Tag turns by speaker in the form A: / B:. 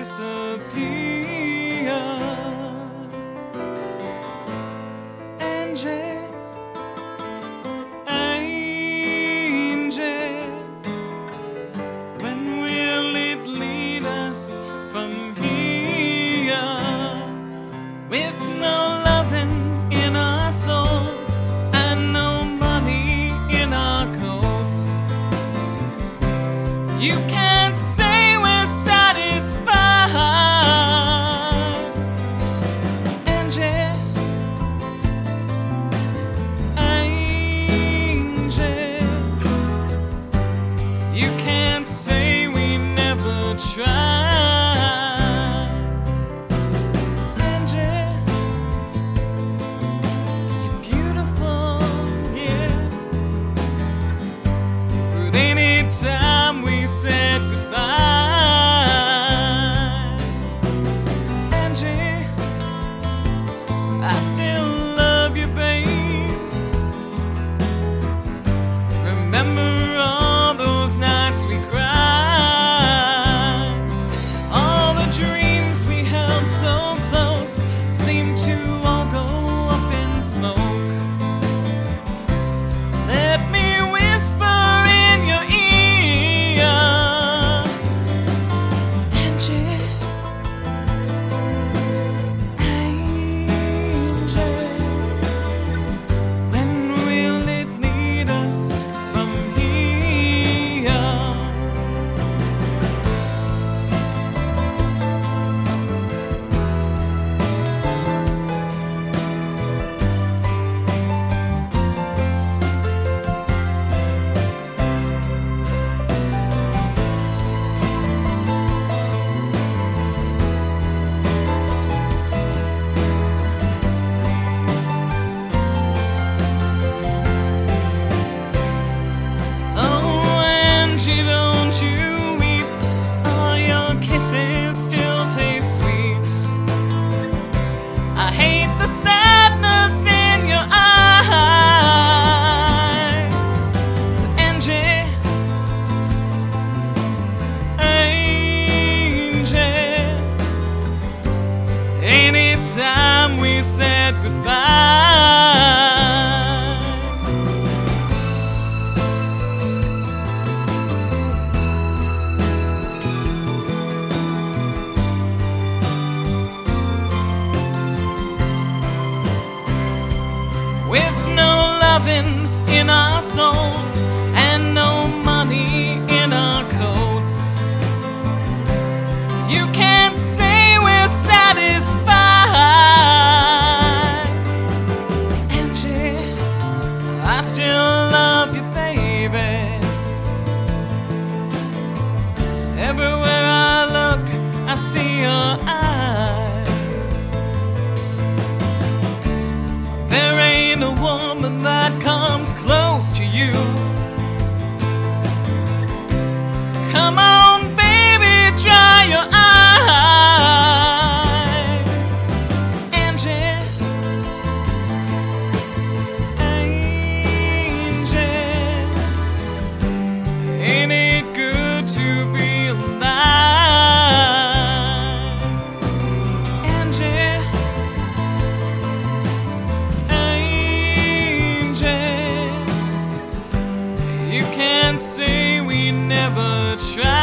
A: disappear. Angie, Angie, when will it lead us from here? With no loving in our souls and no money in our coats, you can't say we're satisfied. Angie, Angie, you can't say we never tried. Angie, you're beautiful, yeah, but anytime we said goodbye, Angie, I still love you, babe. Remember all those nights we cried, all the dreams we held so close seemed to all go up in smoke. Let me whisper in your ear, Angie, Angie, when will it lead us from here? Oh, Angie, don't you weep. All your kisses still taste sweet. I hate the sadness in your eyes. Angie, Angie, anytime we said goodbye, with no loving in our souls and no money in our coats, you can't say we're satisfied. Angie, I still love you, baby. Everywhere I look, I see your eyes. There ain't a woman that comes close to you. Come on, baby, dry your eyes. Angie, Angie, ain't it good to be alive? Angie, Angie, you can't say we never tried.